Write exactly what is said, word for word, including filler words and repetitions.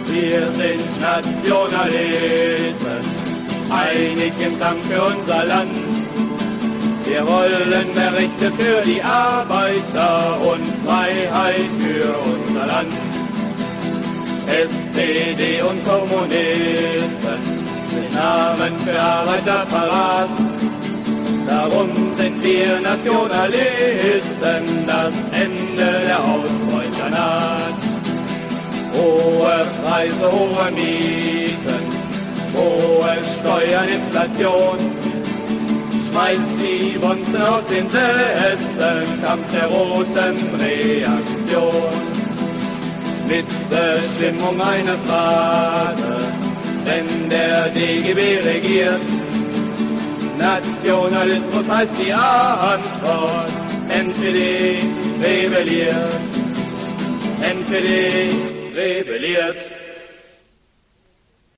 Wir sind Nationalisten, einig im Kampf für unser Land. Wir wollen mehr Rechte für die Arbeiter und Freiheit für unser Land. S P D und Kommunisten sind Namen für Arbeiter parat. Darum sind wir Nationalisten, das Ende der Ausbeuter naht. Hohe Preise, hohe Mieten, hohe Steuern, Inflation. Schmeißt die Bonzen aus den Sesseln, Kampf der roten Reaktion. Mit Bestimmung eine Phrase, wenn der D G B regiert. Nationalismus heißt die Antwort, N P D rebelliert, N P D rebelliert.